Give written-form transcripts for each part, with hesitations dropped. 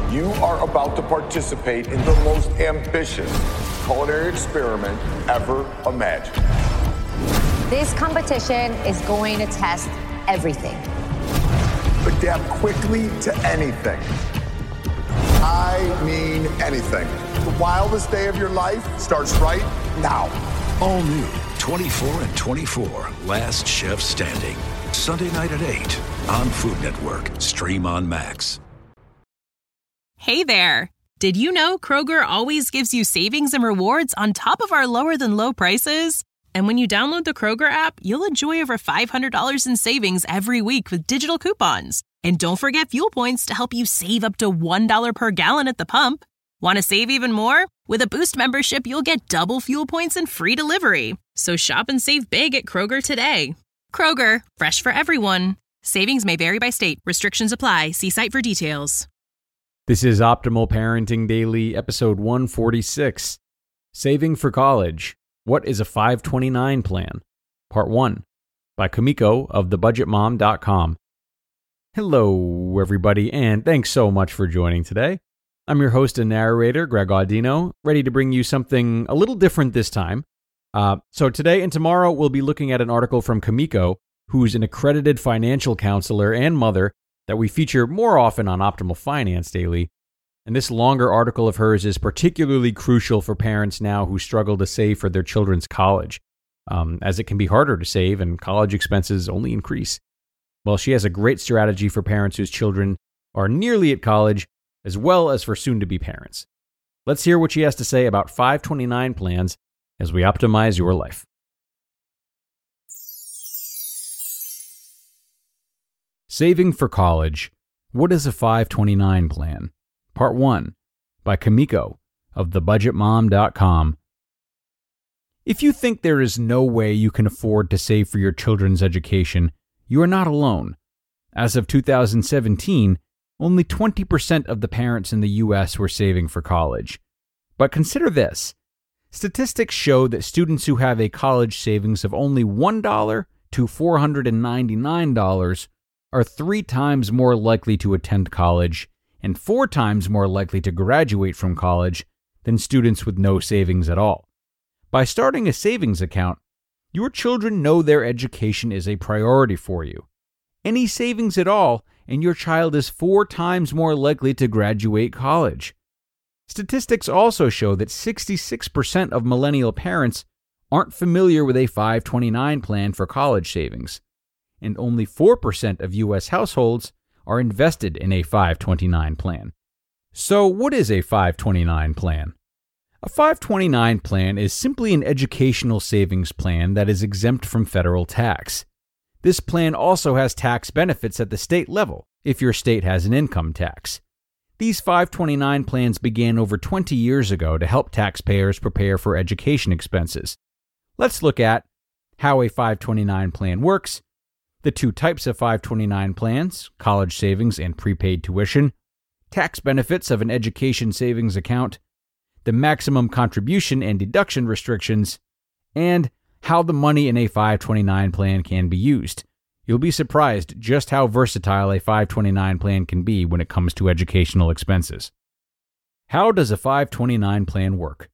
You are about to participate in the most ambitious culinary experiment ever imagined. This competition is going to test everything. Adapt quickly to anything. I mean anything. The wildest day of your life starts right now. All new 24 and 24, Last Chef Standing. Sunday night at 8 on Food Network. Stream on Max. Hey there. Did you know Kroger always gives you savings and rewards on top of our lower than low prices? And when you download the Kroger app, you'll enjoy over $500 in savings every week with digital coupons. And don't forget fuel points to help you save up to $1 per gallon at the pump. Want to save even more? With a Boost membership, you'll get double fuel points and free delivery. So shop and save big at Kroger today. Kroger, fresh for everyone. Savings may vary by state. Restrictions apply. See site for details. This is Optimal Parenting Daily, episode 146. Saving for College. What is a 529 plan? Part 1 by Kamiko of thebudgetmom.com. Hello, everybody, and thanks so much for joining today. I'm your host and narrator, Greg Audino, ready to bring you something a little different this time. So today and tomorrow, we'll be looking at an article from Kamiko, who's an accredited financial counselor and mother that we feature more often on Optimal Finance Daily. And this longer article of hers is particularly crucial for parents now who struggle to save for their children's college, as it can be harder to save and college expenses only increase. Well, she has a great strategy for parents whose children are nearly at college, as well as for soon-to-be parents. Let's hear what she has to say about 529 plans as we optimize your life. Saving for College. What is a 529 plan? Part 1 by Kamiko of thebudgetmom.com. If you think there is no way you can afford to save for your children's education, you are not alone. As of 2017, only 20% of the parents in the U.S. were saving for college. But consider this. Statistics show that students who have a college savings of only $1 to $499 are 3 times more likely to attend college and 4 times more likely to graduate from college than students with no savings at all. By starting a savings account, your children know their education is a priority for you. Any savings at all, and your child is 4 times more likely to graduate college. Statistics also show that 66% of millennial parents aren't familiar with a 529 plan for college savings, and only 4% of U.S. households are invested in a 529 plan. So what is a 529 plan? A 529 plan is simply an educational savings plan that is exempt from federal tax. This plan also has tax benefits at the state level if your state has an income tax. These 529 plans began over 20 years ago to help taxpayers prepare for education expenses. Let's look at how a 529 plan works, the 2 types of 529 plans, college savings and prepaid tuition, tax benefits of an education savings account, the maximum contribution and deduction restrictions, and how the money in a 529 plan can be used. You'll be surprised just how versatile a 529 plan can be when it comes to educational expenses. How does a 529 plan work?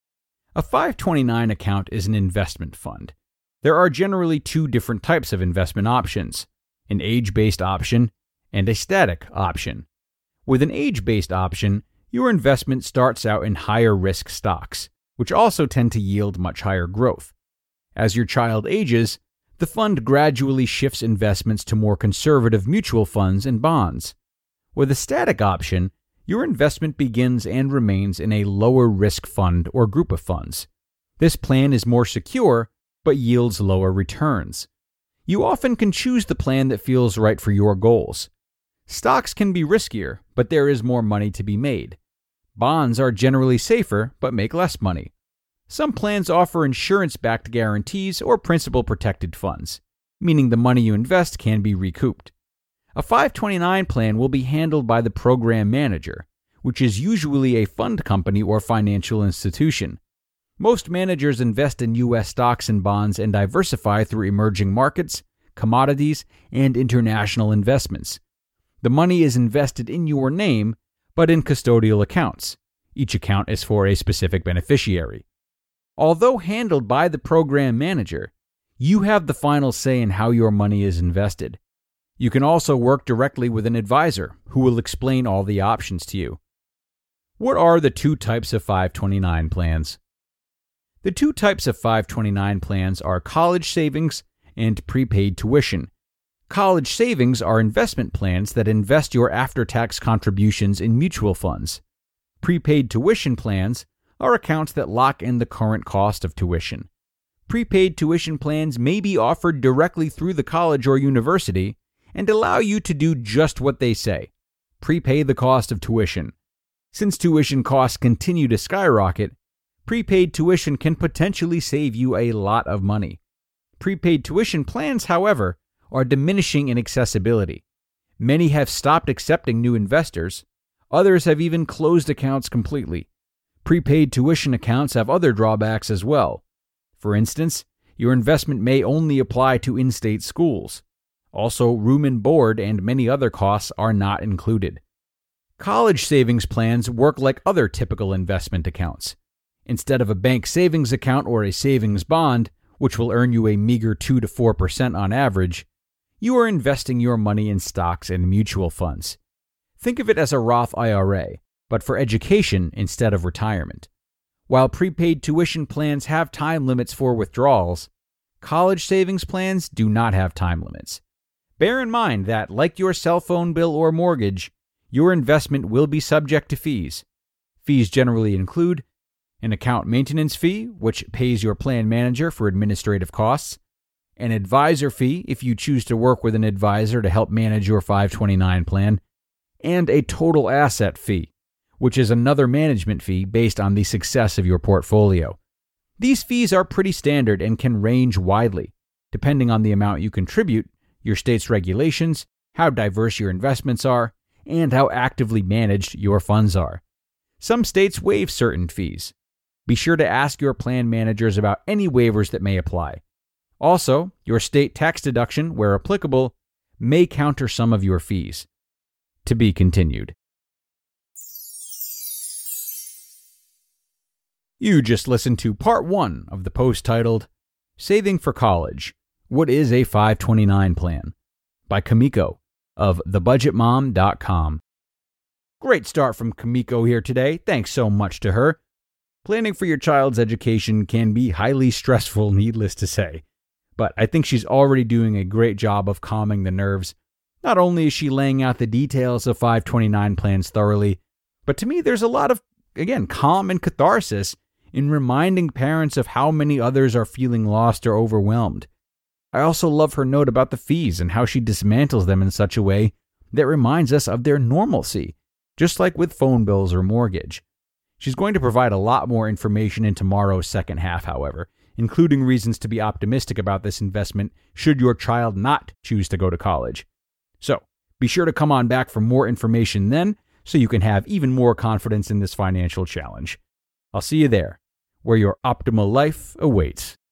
A 529 account is an investment fund. There are generally 2 different types of investment options, an age-based option and a static option. With an age-based option, your investment starts out in higher-risk stocks, which also tend to yield much higher growth. As your child ages, the fund gradually shifts investments to more conservative mutual funds and bonds. With a static option, your investment begins and remains in a lower-risk fund or group of funds. This plan is more secure, but yields lower returns. You often can choose the plan that feels right for your goals. Stocks can be riskier, but there is more money to be made. Bonds are generally safer, but make less money. Some plans offer insurance-backed guarantees or principal-protected funds, meaning the money you invest can be recouped. A 529 plan will be handled by the program manager, which is usually a fund company or financial institution. Most managers invest in U.S. stocks and bonds and diversify through emerging markets, commodities, and international investments. The money is invested in your name, but in custodial accounts. Each account is for a specific beneficiary. Although handled by the program manager, you have the final say in how your money is invested. You can also work directly with an advisor who will explain all the options to you. What are the two types of 529 plans? The two types of 529 plans are college savings and prepaid tuition. College savings are investment plans that invest your after-tax contributions in mutual funds. Prepaid tuition plans are accounts that lock in the current cost of tuition. Prepaid tuition plans may be offered directly through the college or university and allow you to do just what they say: prepay the cost of tuition. Since tuition costs continue to skyrocket, prepaid tuition can potentially save you a lot of money. Prepaid tuition plans, however, are diminishing in accessibility. Many have stopped accepting new investors. Others have even closed accounts completely. Prepaid tuition accounts have other drawbacks as well. For instance, your investment may only apply to in-state schools. Also, room and board and many other costs are not included. College savings plans work like other typical investment accounts. Instead of a bank savings account or a savings bond, which will earn you a meager 2 to 4% on average, you are investing your money in stocks and mutual funds. Think of it as a Roth IRA, but for education instead of retirement. While prepaid tuition plans have time limits for withdrawals, college savings plans do not have time limits. Bear in mind that, like your cell phone bill or mortgage, your investment will be subject to fees. Fees generally include an account maintenance fee, which pays your plan manager for administrative costs, an advisor fee if you choose to work with an advisor to help manage your 529 plan, and a total asset fee, which is another management fee based on the success of your portfolio. These fees are pretty standard and can range widely, depending on the amount you contribute, your state's regulations, how diverse your investments are, and how actively managed your funds are. Some states waive certain fees. Be sure to ask your plan managers about any waivers that may apply. Also, your state tax deduction, where applicable, may counter some of your fees. To be continued. You just listened to part 1 of the post titled, Saving for College: What is a 529 Plan? By Kamiko of thebudgetmom.com. Great start from Kamiko here today. Thanks so much to her. Planning for your child's education can be highly stressful, needless to say. But I think she's already doing a great job of calming the nerves. Not only is she laying out the details of 529 plans thoroughly, but to me there's a lot of, calm and catharsis in reminding parents of how many others are feeling lost or overwhelmed. I also love her note about the fees and how she dismantles them in such a way that reminds us of their normalcy, just like with phone bills or mortgage. She's going to provide a lot more information in tomorrow's second half, however, including reasons to be optimistic about this investment should your child not choose to go to college. So, be sure to come on back for more information then, so you can have even more confidence in this financial challenge. I'll see you there, where your optimal life awaits.